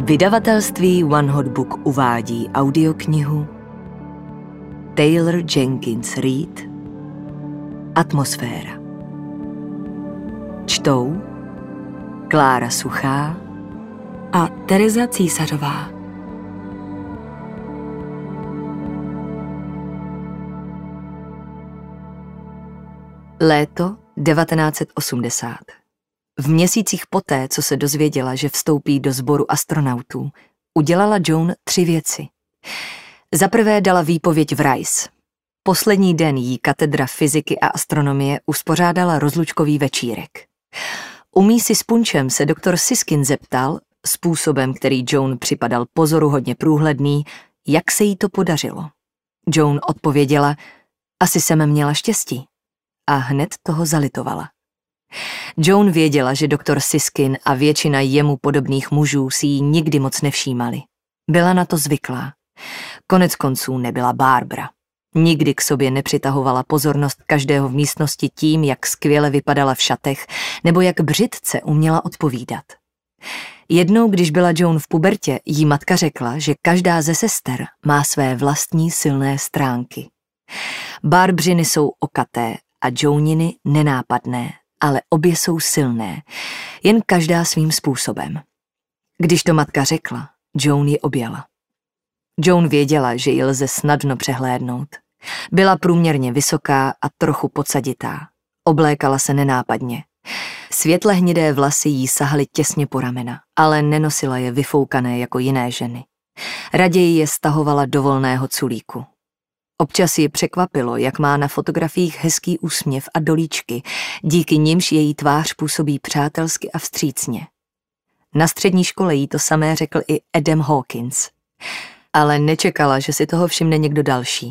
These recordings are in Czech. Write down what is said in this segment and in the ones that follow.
Vydavatelství One Hot Book uvádí audioknihu Taylor Jenkins Reid Atmosféra. Čtou Klára Suchá a Tereza Císařová. Léto 1980. V měsících poté, co se dozvěděla, že vstoupí do sboru astronautů, udělala Joan 3 věci. Za prvé dala výpověď v Rice. Poslední den jí katedra fyziky a astronomie uspořádala rozlučkový večírek. U mísy s punčem se doktor Siskin zeptal, způsobem, který Joan připadal pozoruhodně průhledný, jak se jí to podařilo. Joan odpověděla, asi jsem měla štěstí. A hned toho zalitovala. Joan věděla, že doktor Siskin a většina jemu podobných mužů si jí nikdy moc nevšímali. Byla na to zvyklá. Konec konců nebyla Barbara. Nikdy k sobě nepřitahovala pozornost každého v místnosti tím, jak skvěle vypadala v šatech, nebo jak břitce uměla odpovídat. Jednou, když byla Joan v pubertě, jí matka řekla, že každá ze sester má své vlastní silné stránky. Barbřiny jsou okaté a Joaniny nenápadné, ale obě jsou silné, jen každá svým způsobem. Když to matka řekla, Joan ji objala. Joan věděla, že ji lze snadno přehlédnout. Byla průměrně vysoká a trochu podsaditá. Oblékala se nenápadně. Světle hnědé vlasy jí sahaly těsně po ramena, ale nenosila je vyfoukané jako jiné ženy. Raději je stahovala do volného culíku. Občas ji překvapilo, jak má na fotografiích hezký úsměv a dolíčky, díky nimž její tvář působí přátelsky a vstřícně. Na střední škole jí to samé řekl i Adam Hawkins, ale nečekala, že si toho všimne někdo další.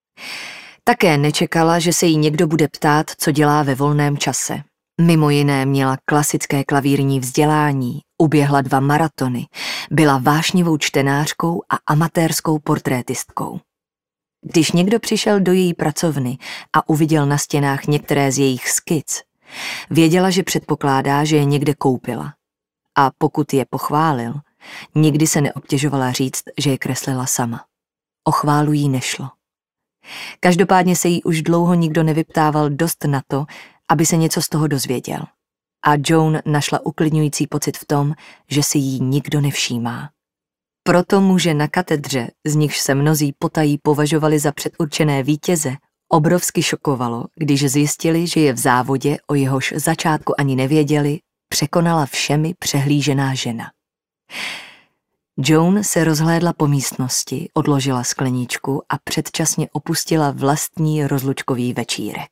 Také nečekala, že se jí někdo bude ptát, co dělá ve volném čase. Mimo jiné měla klasické klavírní vzdělání, uběhla 2 maratony, byla vášnivou čtenářkou a amatérskou portrétistkou. Když někdo přišel do její pracovny a uviděl na stěnách některé z jejich skic, věděla, že předpokládá, že je někde koupila. A pokud je pochválil, nikdy se neobtěžovala říct, že je kreslila sama. O chválu jí nešlo. Každopádně se jí už dlouho nikdo nevyptával dost na to, aby se něco z toho dozvěděl. A Joan našla uklidňující pocit v tom, že si jí nikdo nevšímá. Proto muže na katedře, z nichž se mnozí potají považovali za předurčené vítěze, obrovsky šokovalo, když zjistili, že je v závodě, o jehož začátku ani nevěděli, překonala všemi přehlížená žena. Joan se rozhlédla po místnosti, odložila skleničku a předčasně opustila vlastní rozlučkový večírek.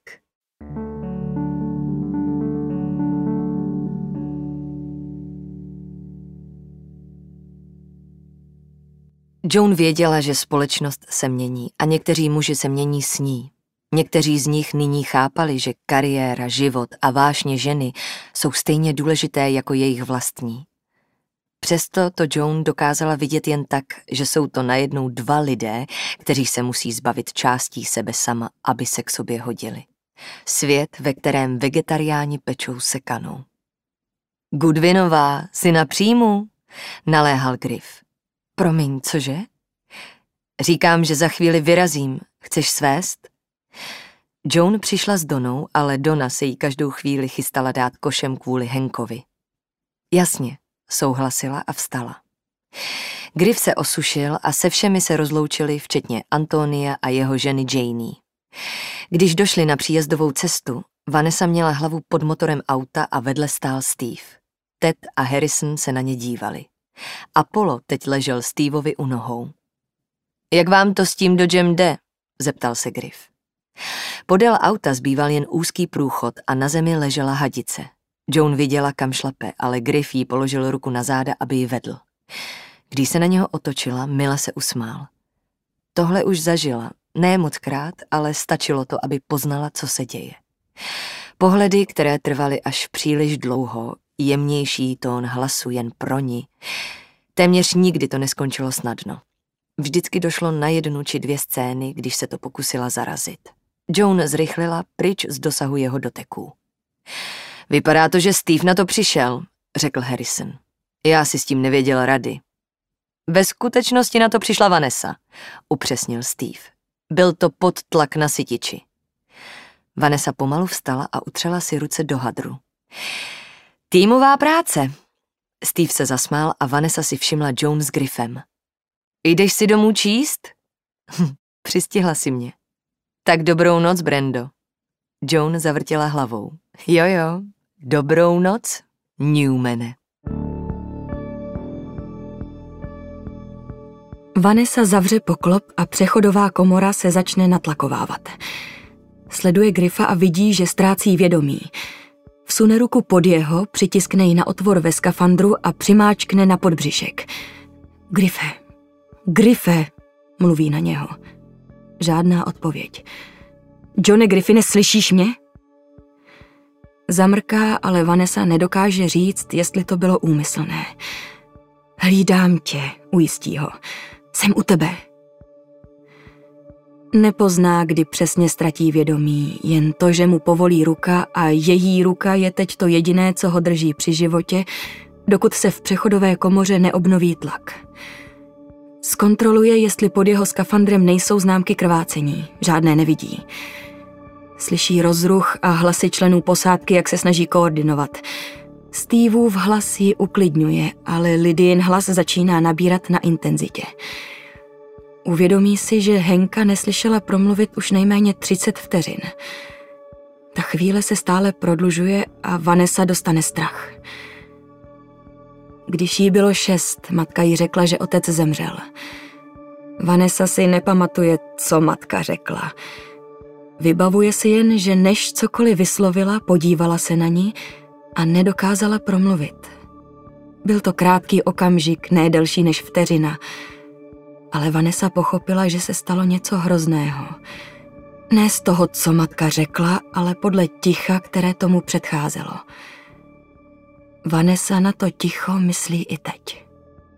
Joan věděla, že společnost se mění a někteří muži se mění s ní. Někteří z nich nyní chápali, že kariéra, život a vášně ženy jsou stejně důležité jako jejich vlastní. Přesto to Joan dokázala vidět jen tak, že jsou to najednou 2 lidé, kteří se musí zbavit částí sebe sama, aby se k sobě hodili. Svět, ve kterém vegetariáni pečou sekanou. Goodwinová, jsi na příjmu? Naléhal Griff. Promiň, cože? Říkám, že za chvíli vyrazím. Chceš svést? Joan přišla s Donou, ale Donna se jí každou chvíli chystala dát košem kvůli Hankovi. Jasně, souhlasila a vstala. Griff se osušil a se všemi se rozloučili, včetně Antonia a jeho ženy Janie. Když došli na příjezdovou cestu, Vanessa měla hlavu pod motorem auta a vedle stál Steve. Ted a Harrison se na ně dívali. Apollo teď ležel Steveovi u nohou. Jak vám to s tím dodgem jde? Zeptal se Griff. Podél auta zbýval jen úzký průchod a na zemi ležela hadice. Joan viděla, kam šlape, ale Griff jí položil ruku na záda, aby ji vedl. Když se na něho otočila, mile se usmál. Tohle už zažila, ne mockrát, ale stačilo to, aby poznala, co se děje. Pohledy, které trvaly až příliš dlouho, jemnější tón hlasu jen pro ní. Téměř nikdy to neskončilo snadno. Vždycky došlo na 1 či 2 scény, když se to pokusila zarazit. Joan zrychlila pryč z dosahu jeho doteků. Vypadá to, že Steve na to přišel, řekl Harrison. Já si s tím nevěděl rady. Ve skutečnosti na to přišla Vanessa, upřesnil Steve. Byl to podtlak na sytiči. Vanessa pomalu vstala a utřela si ruce do hadru. Týmová práce. Steve se zasmál a Vanessa si všimla Joan s Griffem. Jdeš si domů číst? Přistihla si mě. Tak dobrou noc, Brendo. Joan zavrtěla hlavou. Jo, dobrou noc, Newmane. Vanessa zavře poklop a přechodová komora se začne natlakovávat. Sleduje Griffa a vidí, že ztrácí vědomí. Vsune ruku pod jeho, přitiskne ji na otvor ve skafandru a přimáčkne na podbřišek. Griffe, mluví na něho. Žádná odpověď. Johne Griffine, slyšíš mě? Zamrká, ale Vanessa nedokáže říct, jestli to bylo úmyslné. Hlídám tě, ujistí ho. Jsem u tebe. Nepozná, kdy přesně ztratí vědomí, jen to, že mu povolí ruka a její ruka je teď to jediné, co ho drží při životě, dokud se v přechodové komoře neobnoví tlak. Zkontroluje, jestli pod jeho skafandrem nejsou známky krvácení. Žádné nevidí. Slyší rozruch a hlasy členů posádky, jak se snaží koordinovat. Steveův hlas ji uklidňuje, ale Lydien hlas začíná nabírat na intenzitě. Uvědomí si, že Hanka neslyšela promluvit už nejméně 30 vteřin. Ta chvíle se stále prodlužuje a Vanessa dostane strach. Když jí bylo 6, matka jí řekla, že otec zemřel. Vanessa si nepamatuje, co matka řekla. Vybavuje si jen, že než cokoliv vyslovila, podívala se na ní a nedokázala promluvit. Byl to krátký okamžik, ne delší než vteřina, ale Vanessa pochopila, že se stalo něco hrozného. Ne z toho, co matka řekla, ale podle ticha, které tomu předcházelo. Vanessa na to ticho myslí i teď.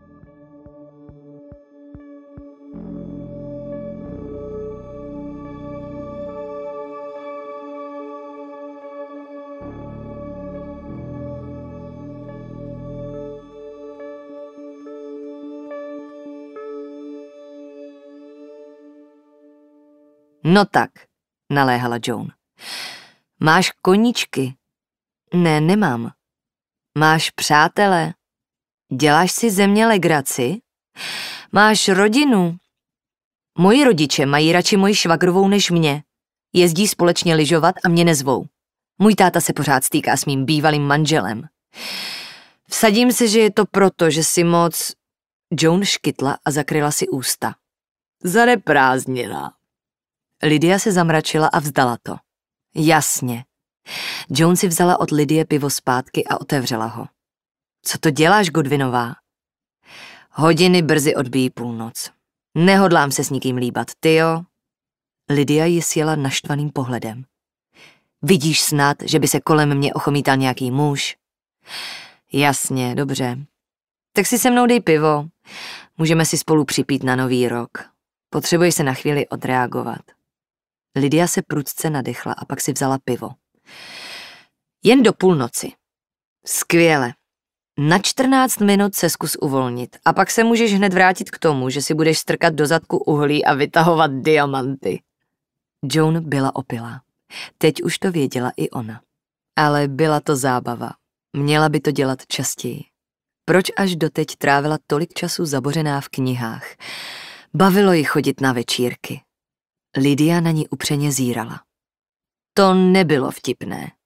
No tak, naléhala Joan. Máš koníčky? Ne, nemám. Máš přátele? Děláš si ze mě legraci? Máš rodinu? Moji rodiče mají radši moji švagrovou než mě. Jezdí společně lyžovat a mě nezvou. Můj táta se pořád stýká s mým bývalým manželem. Vsadím se, že je to proto, že si moc... Joan škytla a zakryla si ústa. Zaneprázdněná. Lydia se zamračila a vzdala to. Jasně. Joan si vzala od Lydie pivo zpátky a otevřela ho. Co to děláš, Godwinová? Hodiny brzy odbíjí půlnoc. Nehodlám se s nikým líbat, ty jo? Lydia ji sjela naštvaným pohledem. Vidíš snad, že by se kolem mě ochomítal nějaký muž? Jasně, dobře. Tak si se mnou dej pivo. Můžeme si spolu připít na Nový rok. Potřebuješ se na chvíli odreagovat. Lydia se prudce nadechla a pak si vzala pivo. Jen do půlnoci. Skvěle. Na 14 minut se zkus uvolnit a pak se můžeš hned vrátit k tomu, že si budeš strkat do zadku uhlí a vytahovat diamanty. Joan byla opilá. Teď už to věděla i ona. Ale byla to zábava. Měla by to dělat častěji. Proč až doteď trávila tolik času zabořená v knihách? Bavilo ji chodit na večírky. Lydia na ní upřeně zírala. To nebylo vtipné.